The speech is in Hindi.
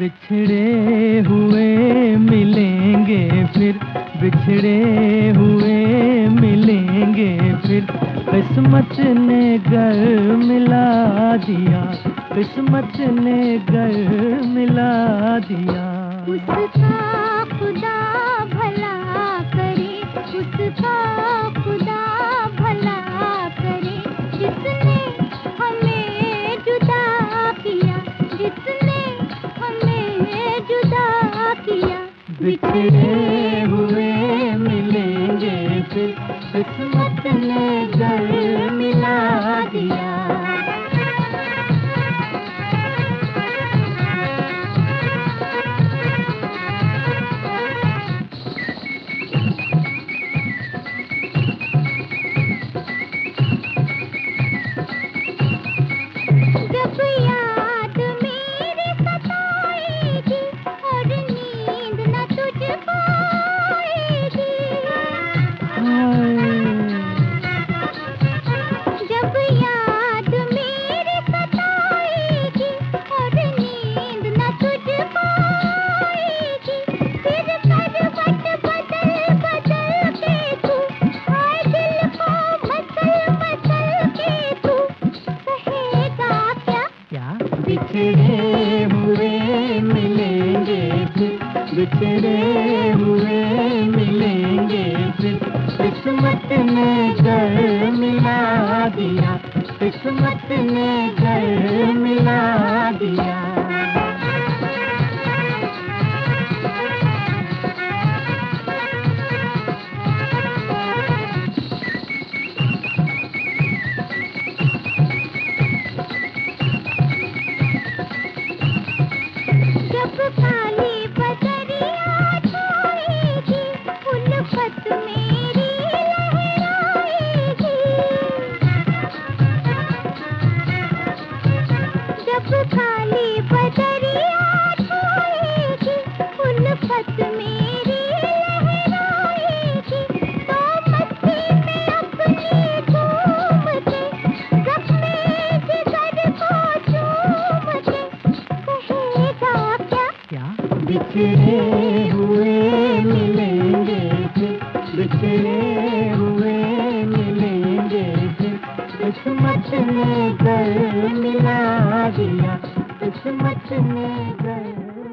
बिछड़े हुए मिलेंगे फिर, बिछड़े हुए मिलेंगे फिर। किस्मत ने घर मिला दिया, किस्मत ने घर मिला दिया। उसका खुदा भला करे, उसका खुदा भला करे, जिसने हमें जुदा किया, जिसने हमें जुदा किया। बिछड़े हुए मिलेंगे फिर, किस्मत ने घर मिला दिया। जब याद मेरी सताएगी और नींद न तुझको आएगी, जब याद मेरी सताएगी और नींद न तुझको आएगी, फिर करवट बदल बदल के तू, हाय दिल को मसल मसल के तू कहेगा क्या? बिछड़े हुए मिलेंगे फिर, बिछड़े हुए मिलेंगे फिर। किस्मत ने घर मिला दिया, किस्मत ने घर मिला दिया। जब काली बदरिया छाएगी, उल्फत मेरी लहराएगी, जब काली बदरिया छाएगी, उल्फत मेरी लहराएगी, तो मस्ती में अपनी झूम के, जख्मे जिगर को चूम के कहेगा क्या? बिछड़े हुए मिलेंगे फिर, बिछड़े हुए मिलेंगे फिर। किस्मत ने घर मिला दिया, किस्मत ने घर